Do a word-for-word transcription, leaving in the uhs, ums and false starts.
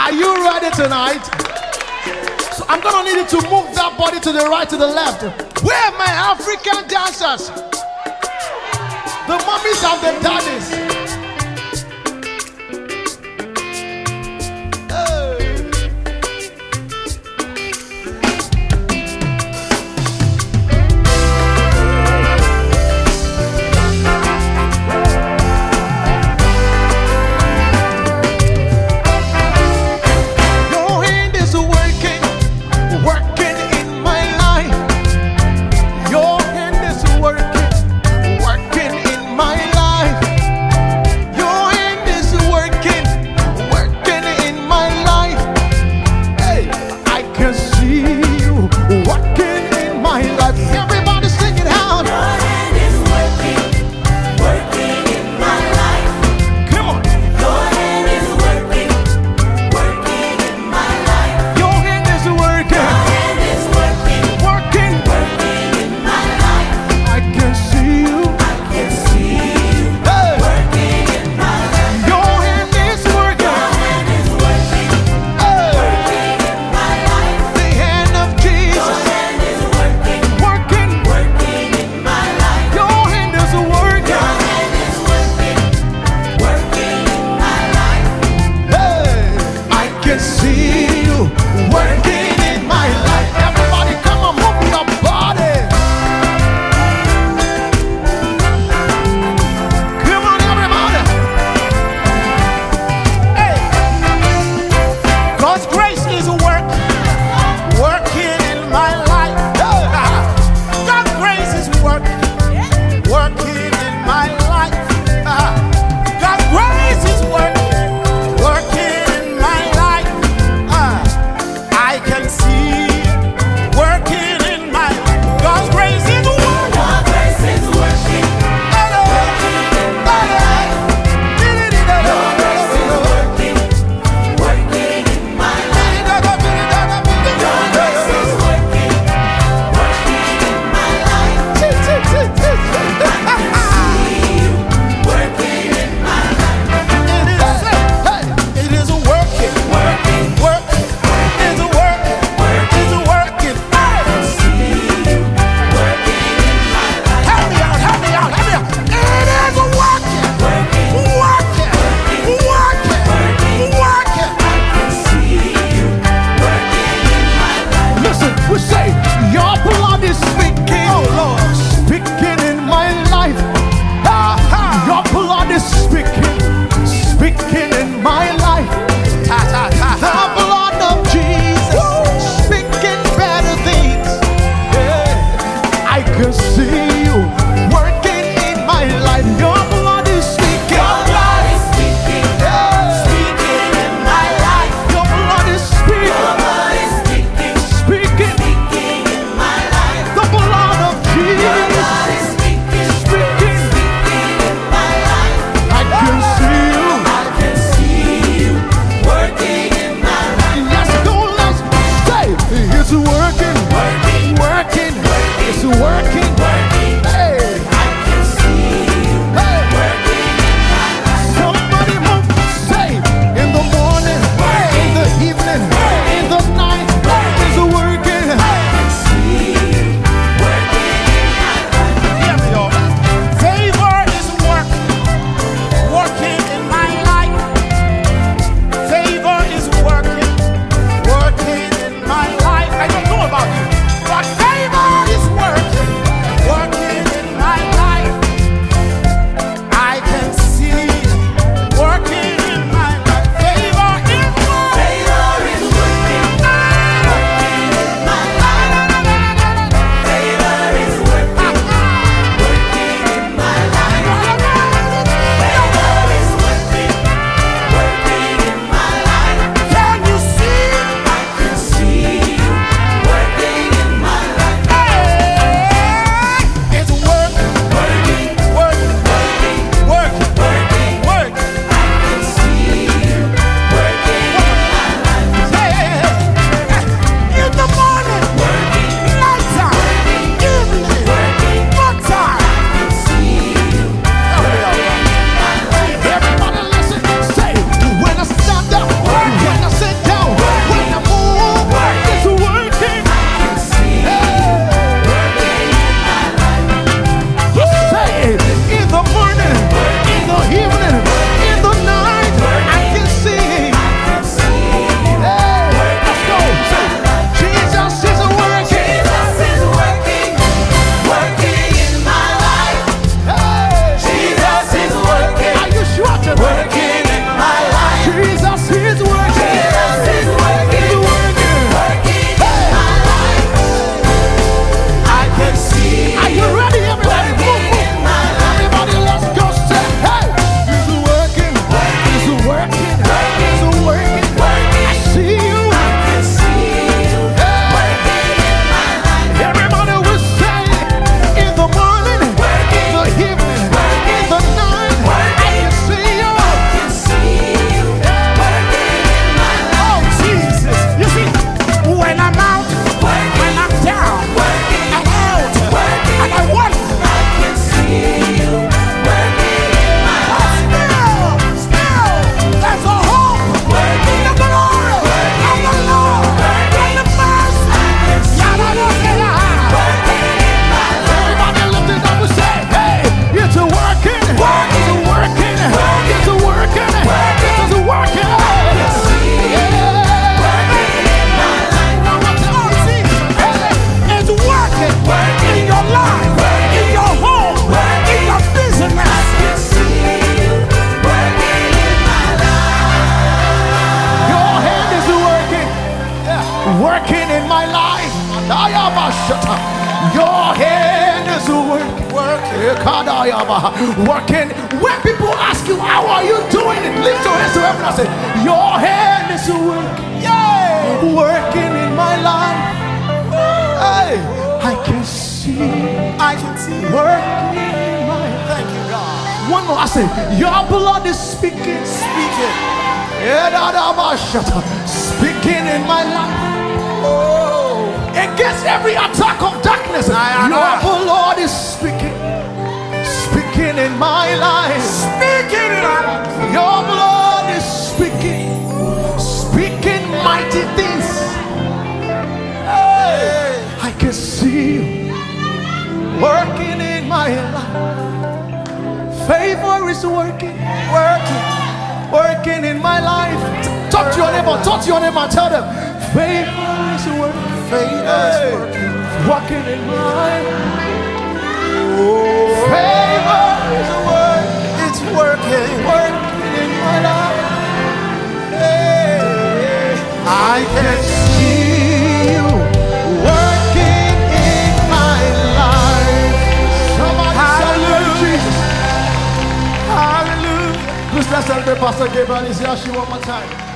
Are you ready tonight? So I'm gonna need you to move that body to the right, to the left. Where are my African dancers? The mummies and the daddies. working in my life. Your hand is working, working, working. When people ask you, how are you doing it? Lift your hands to heaven and say, your hand is working, yeah, working in my life. Hey, I can see, I can see working in my life. Thank you, God. One more, I say, your blood is speaking, speaking, speaking in my life. Oh, against every attack of darkness, your blood is speaking, speaking in my life, speaking in my life. Your blood is speaking, speaking mighty things. Hey, I can see you working in my life. Favor is working, working, working in my life. Talk to your neighbor, talk to your neighbor and tell them, favor is working, favor is working, working in my life. Oh, favor is working, it's working, working in my life. Hey, I can see you working in my life. Somebody celebrate Jesus. Hallelujah. Please let's celebrate Pastor Gabriel. Is here she one more time.